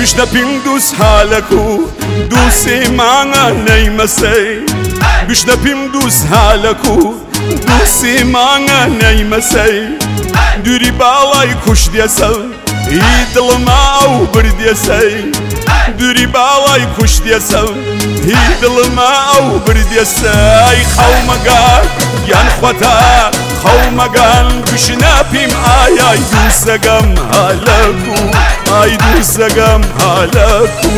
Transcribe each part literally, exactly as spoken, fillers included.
بشنپیم دوست حالکو دوستی مانا نیمسی بشنپیم دوست حالکو دوستی مانا نیمسی دوری بالای کش دیسل ای دلما او بردیسی دوری بالای کش دیسل ای دلما او بردیسی خومگان یان خطا خومگان بشنپیم آیا دوستگم حالکو آی دوستگم حالکو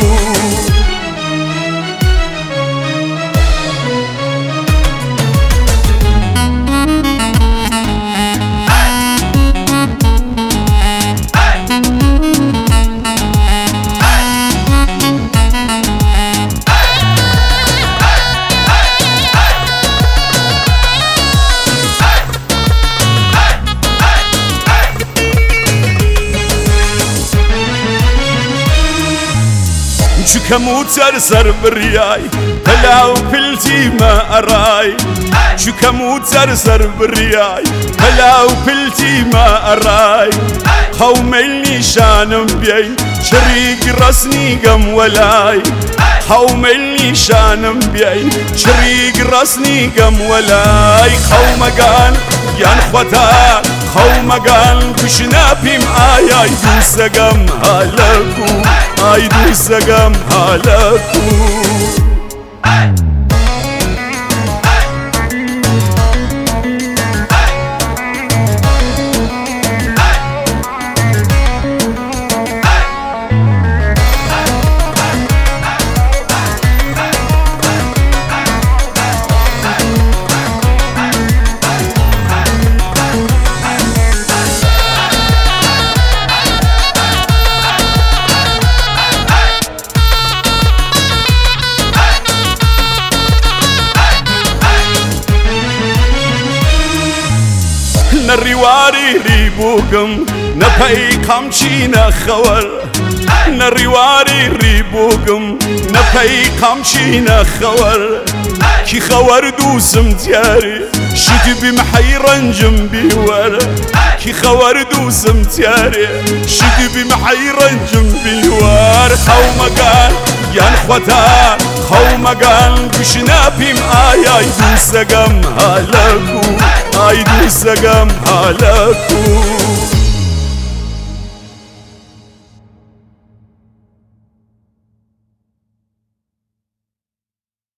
كموتر سر برياي هلاو بلتي ما أراي شو كموتر سر برياي هلاو بلتي ما أراي خوملني شانم بيي شريك رسني قم ولاي خوملني شانم بيي شريك رسني قم ولاي خومقان يان خطا خومقان بشنپیم آیا دوستگم حالکو آی دوستگم حالکو نریواری ریبوگم نپی کامچی نخور نریواری ریبوگم نپی کامچی نخور کی خور دوسم دیاری شدی بیم حیرنجم بیور کی خور دوسم دیاری شدی بیم حیرنجم بیور خومگان یان خطا خومگان بشنپیم آیا دوستگم حالکو آی دوستگم حالکو